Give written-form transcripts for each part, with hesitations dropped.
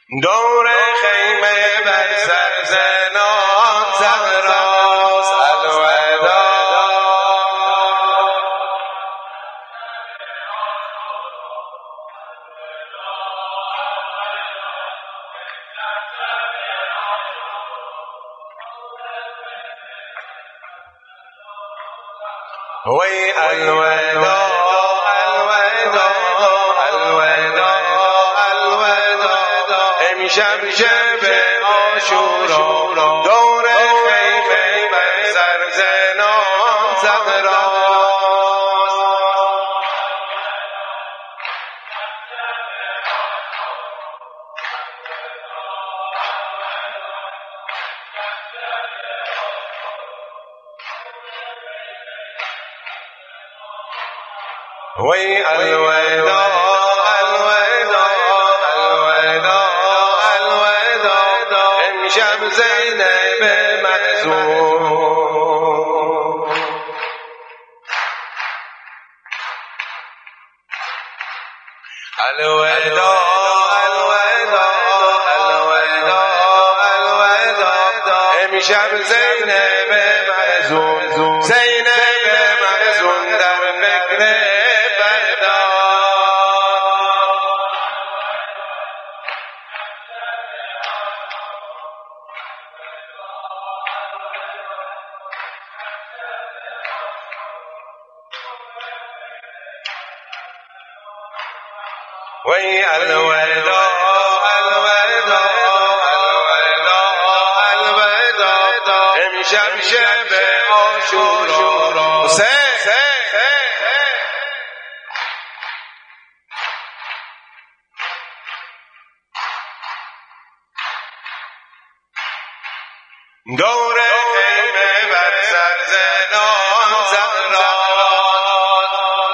دور خیمه بر سر زنان زهراست الوداع. وی الوداع الوداع الوداع الوداع. امشب شب عاشورا دور خیمه بر سر زنان زهراست. وی الوداع الوداع الوداع الوداع. امشب زینب مخزوم الوداع الوداع الوداع الوداع. امشب زینب مخزوم زینب مخزوم در فکر وی الوداع الوداع الوداع الوداع. امشب شب عاشورا دور خیمه بر سر زنان زهراست.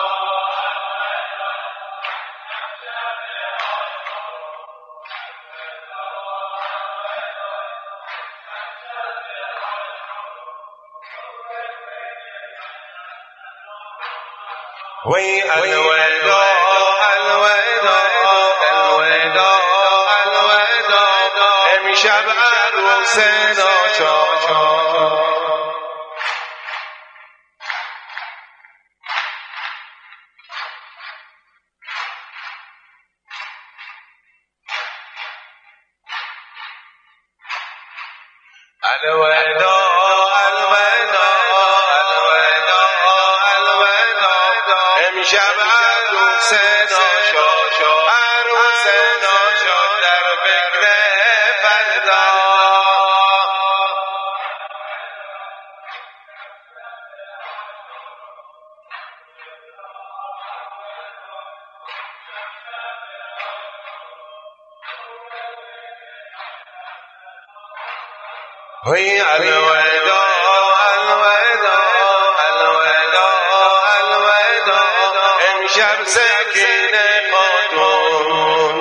وی الوداع الوداع الوداع الوداع. امشب عروس ناچار الوداع الوداع الوداع الوداع. امشب عروس ناشاد عروس ناشاد در فکر فردا. وی الوداع الوداع الوداع الوداع. امشب سکینه خاتون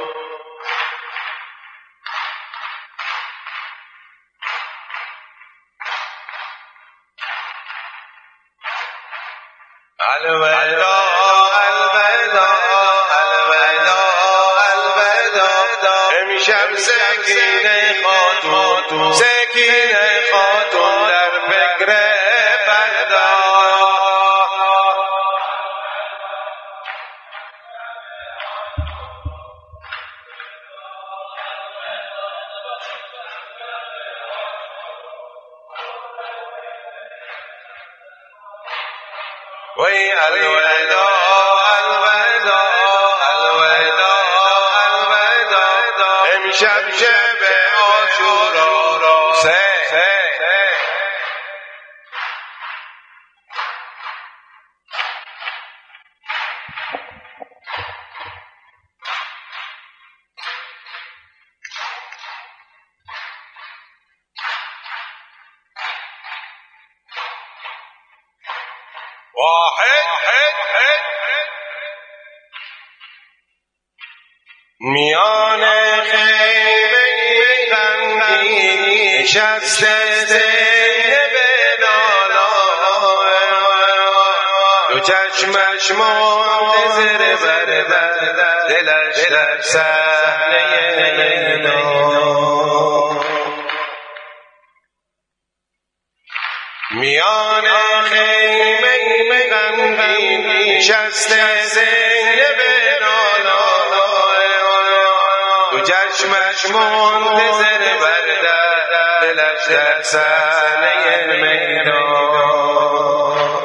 الوداع الوداع الوداع الوداع. امشب سکینه خاتون سکینه خاتون در فکر فردا. وی الوداع الوداع الوداع الوداع. امشب شب عاشورا واحد میان خیمه غمگین نشسته زینب لالا. دو چشمش منتظر بر دلش در صحنه میدان میان خیمه غمگین نشسته زینب نانا تو چشمش منتظر برده دلش در صحنه میدان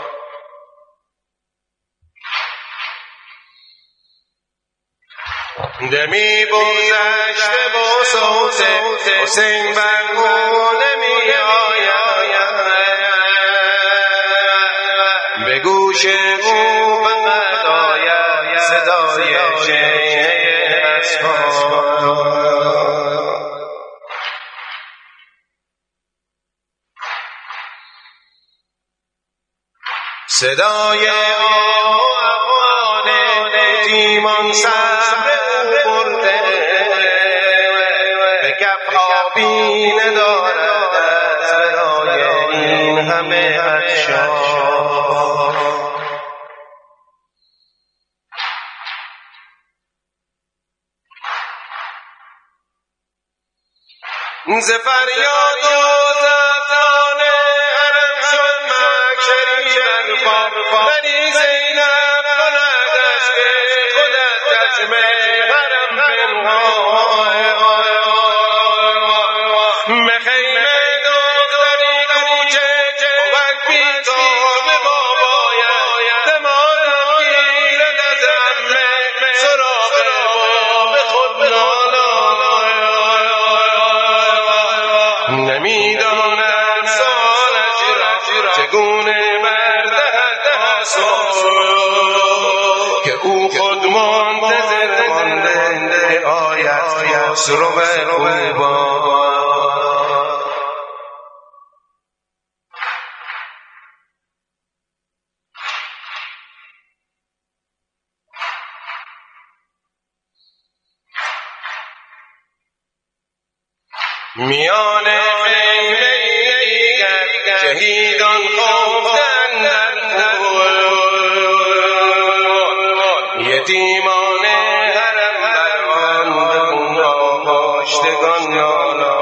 دمی بگذشته با صوت حسین برگونه می آید به گوش او فقط آید صدای شیهه اصحاب صدای آوان یتیمان صبر او برده به کف آبی ندارد از برای این همه اشیاء ز فریاد و زفران حرم شد مکشری برپا ولی زینب کندش که خودت چشم حرم پنهان به خیمه دختری کوچه بود بیتاب باباید دمادم گیرد از عمه سراغ باب خود نالا نمیداند سالش را چگونه بردهد آسان که او خود منتظر مانده آید خسرو خوبان میان خیمه دیگر شهیدان خفتند در خون یتیمان حرم درمانده خون آغاشتگان نالا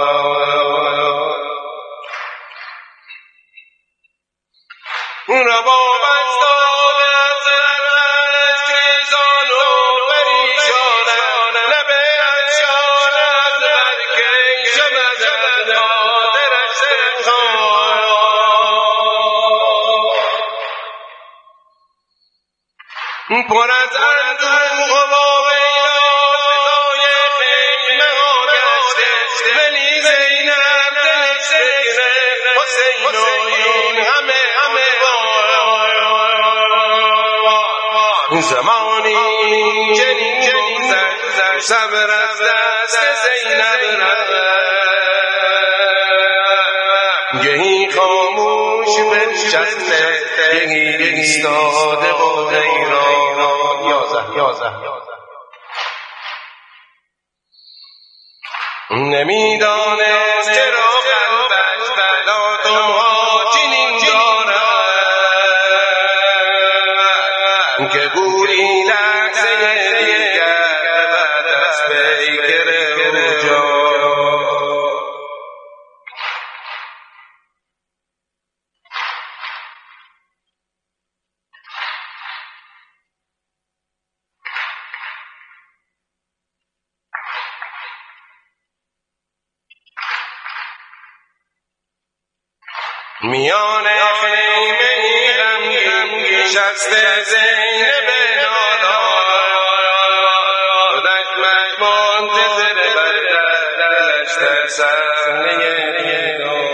رباب از داد از زرش خیزان و پریشانه لب اشان از برکه شود خاطرش سرخان پر از اندوه و ویلات خیمه ها گشته ولی زینب دلش فکر حسین و این همه زمانی چنین گذشت صبر از دست زینب رفت گهی خاموش بنشسته گهی ایستاده و حیران نمیدانست چرا قلبش بلاتمها چنین دارد که گویی لحظه دیگر بعد از پیکر رجا میان خیمه غمگین نشسته زینب نالا خودش منتظر برده دلش در صحنه